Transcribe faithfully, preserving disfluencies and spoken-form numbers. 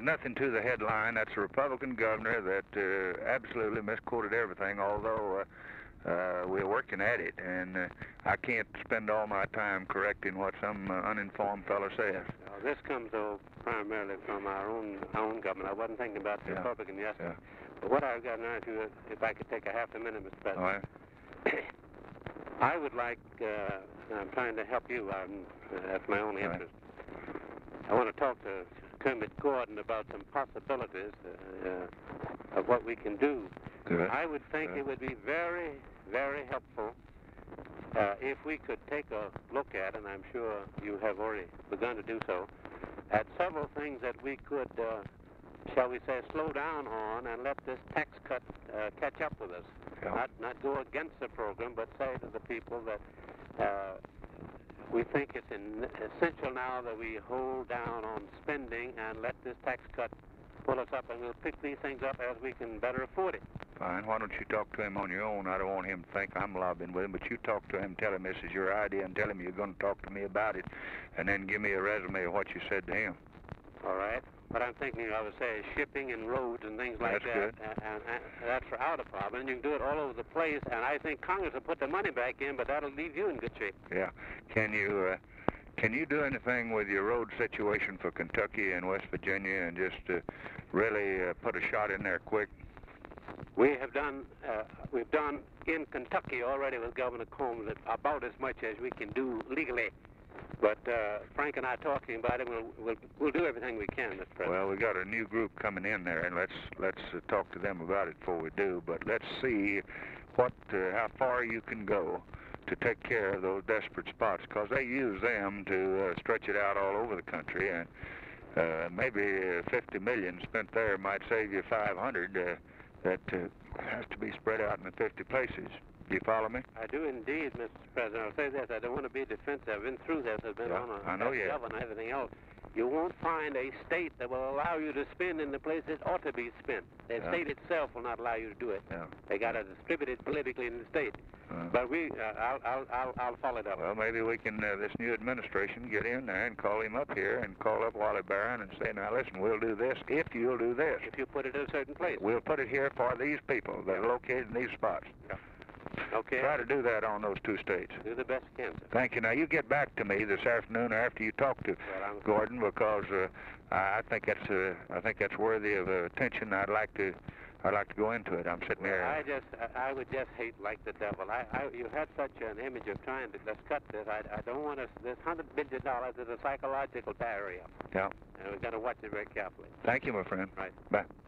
nothing to the headline. That's a Republican governor that uh, absolutely misquoted everything, although uh, uh, we're working at it, and uh, I can't spend all my time correcting what some uh, uninformed fellow says. Now, this comes, though, primarily from our own our own government. I wasn't thinking about the Yeah. Republican yesterday. Yeah. But what I've got now, if, you, if I could take a half a minute, Mister President. All right. I would like, uh, I'm trying to help you, I'm, uh, that's my only Right. interest. I want to talk to Kermit Gordon about some possibilities uh, uh, of what we can do. Good. I would think Good. it would be very, very helpful uh, if we could take a look at, and I'm sure you have already begun to do so, at several things that we could, uh, shall we say, slow down on and let this tax cut uh, catch up with us. Yeah. Not, not go against the program, but say to the people that uh, we think it's in, essential now that we hold down on spending and let this tax cut pull us up, and we'll pick these things up as we can better afford it. Fine. Why don't you talk to him on your own? I don't want him to think I'm lobbying with him, but you talk to him, tell him this is your idea, and tell him you're going to talk to me about it, and then give me a resume of what you said to him. All right. What I'm thinking, I would say, is shipping and roads and things like That's that. good. And, and, and that's out of problem. And you can do it all over the place. And I think Congress will put the money back in, but that'll leave you in good shape. Yeah. Can you uh, can you do anything with your road situation for Kentucky and West Virginia, and just uh, really uh, put a shot in there quick? We have done, uh, we've done in Kentucky already with Governor Combs about as much as we can do legally. But uh, Frank and I talking about it, we'll, we'll, we'll do everything we can, Mister President. Well, we got a new group coming in there, and let's let's uh, talk to them about it before we do. But let's see what uh, how far you can go to take care of those desperate spots, because they use them to uh, stretch it out all over the country, and uh, maybe uh, fifty million spent there might save you five hundred. Uh, that uh, has to be spread out in the fifty places. Do you follow me? I do indeed, Mister President. I'll say this. I don't want to be defensive. I've been through this. I've been Yeah, on a I know you have. governor and everything else. You won't find a state that will allow you to spend in the places it ought to be spent. The Yeah. state itself will not allow you to do it. Yeah. They got to distribute it politically in the state. Uh, But we, uh, I'll, I'll, I'll, I'll follow it up. Well, maybe we can, uh, this new administration, get in there and call him up here and call up Wally Barron and say, now listen, we'll do this if you'll do this. If you put it in a certain place. We'll put it here for these people that are located in these spots. Okay. Try to do that on those two states. Do the best you can, sir. Thank you. Now, you get back to me this afternoon or after you talk to Well, I'm- Gordon, because uh, I I think that's uh, I think that's worthy of uh, attention. I'd like to I'd like to go into it. I'm sitting Well, here. I just, I I would just hate like the devil. I, I, you had such an image of trying to, let's cut this. I, I don't want to, this hundred billion dollars is a psychological barrier. Yeah. And we've got to watch it very carefully. Thank you, my friend. Right. Bye.